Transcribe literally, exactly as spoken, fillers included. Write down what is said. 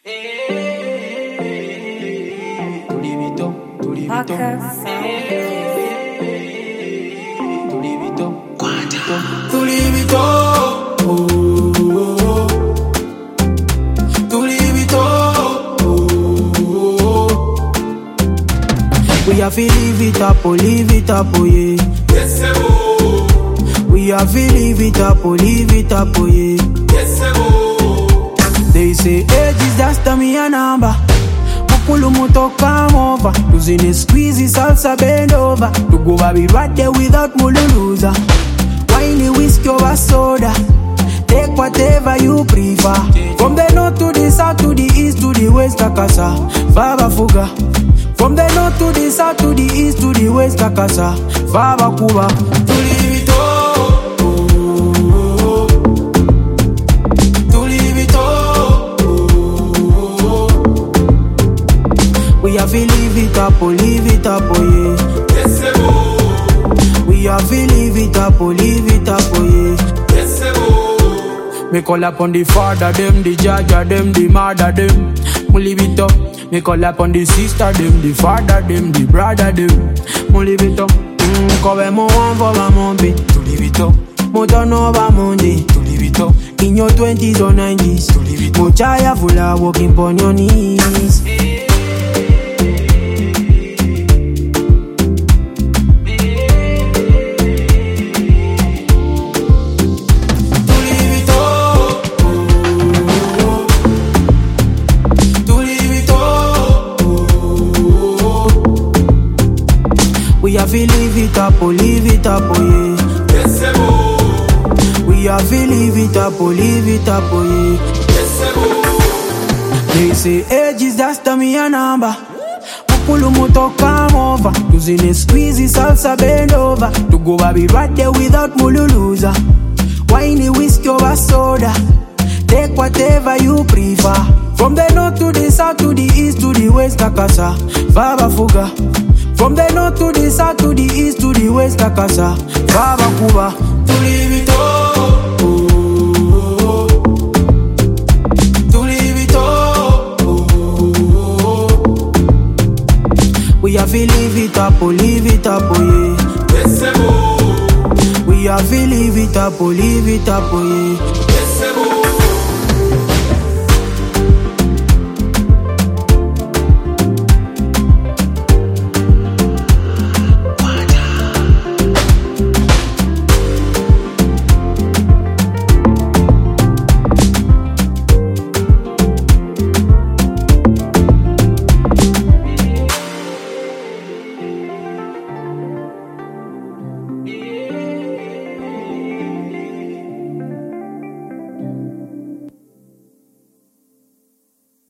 Tulivito, tulivito, tulivito, tulivito, oh, tulivito, oh. We have to live it up, oh, live it up, oh yeah. Yes, sir. We have to live it up, oh, live it up, oh yeah. Yes, sir. They say age is just a mere number. Mukulu muto come over. Losing the squeeze is also bend over. To go baby right there without mululuza. Whiny whiskey over soda. Take whatever you prefer. From the north to the south to the east to the west kakasa. Baba fuga. From the north to the south to the east to the west kakasa. Baba kuba. Tulivito. We have to live it up, oh, live it up, oh yeah. Yes, sir. We have to live it up, oh, live it up, oh yeah. Yes, sir. Me call upon the father them, the judge them, the mother them. Me live it up. Me call upon the sister them, the father them, the brother them. Me live it up. Mm, Come mo one for my mommy. To live it up. Mo turn over Monday. To live it up. In your twenties or nineties. To live it Mo up. chaya fulla walking on your knees. We have to live it up, oh, live it up, oh yeah. Yes, sir. We have to live it up, oh, live it up, oh yeah. Yes, sir. They say age is just a mere number. Mukulu muto come over. Losing the squeeze is also bend over. To go baby right there without mululuza. Whiny whiskey over soda. Take whatever you prefer. From the north to the south to the east to the west kakasa. Baba fuga. From the north to the south to the east to the west kakasa. Baba kuba. Tulivito. We have to live it up, oh, live it up, oh yeah. Yes, sir. We have to live it up, oh, live it up, oh yeah.